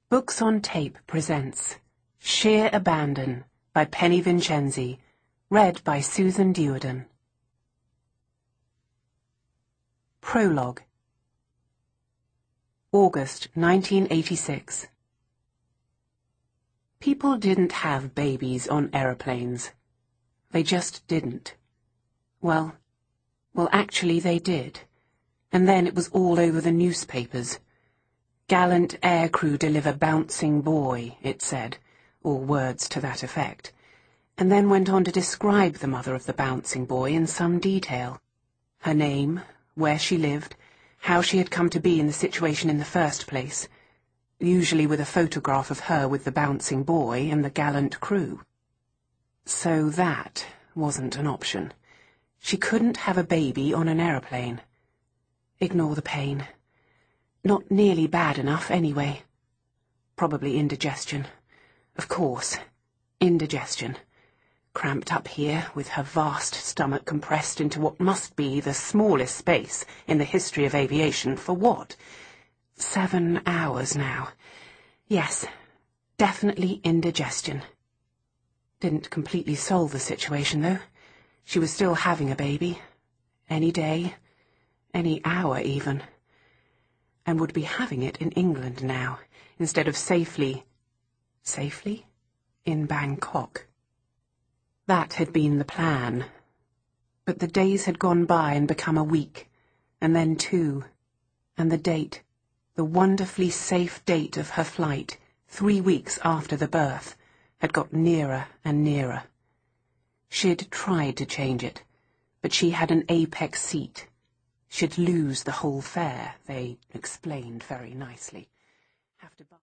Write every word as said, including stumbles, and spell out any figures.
Books on Tape presents Sheer Abandon by Penny Vincenzi, read by Susan Duerden. Prologue. August nineteen eighty-six. People didn't have babies on aeroplanes. They just didn't. Well, well actually they did. And then it was all over the newspapers. Gallant aircrew deliver bouncing boy, it said, or words to that effect, and then went on to describe the mother of the bouncing boy in some detail. Her name, where she lived, how she had come to be in the situation in the first place, usually with a photograph of her with the bouncing boy and the gallant crew. So that wasn't an option. She couldn't have a baby on an aeroplane. Ignore the pain. Not nearly bad enough, anyway. Probably indigestion. Of course, indigestion. Cramped up here, with her vast stomach compressed into what must be the smallest space in the history of aviation, for what? Seven hours now. Yes, definitely indigestion. Didn't completely solve the situation, though. She was still having a baby. Any day. Any hour, even. And would be having it in England now, instead of safely, safely, in Bangkok. That had been the plan. But the days had gone by and become a week, and then two, and the date, the wonderfully safe date of her flight, three weeks after the birth, had got nearer and nearer. She'd tried to change it, but she had an apex seat. She'd lose the whole fare, they explained very nicely. Have to buy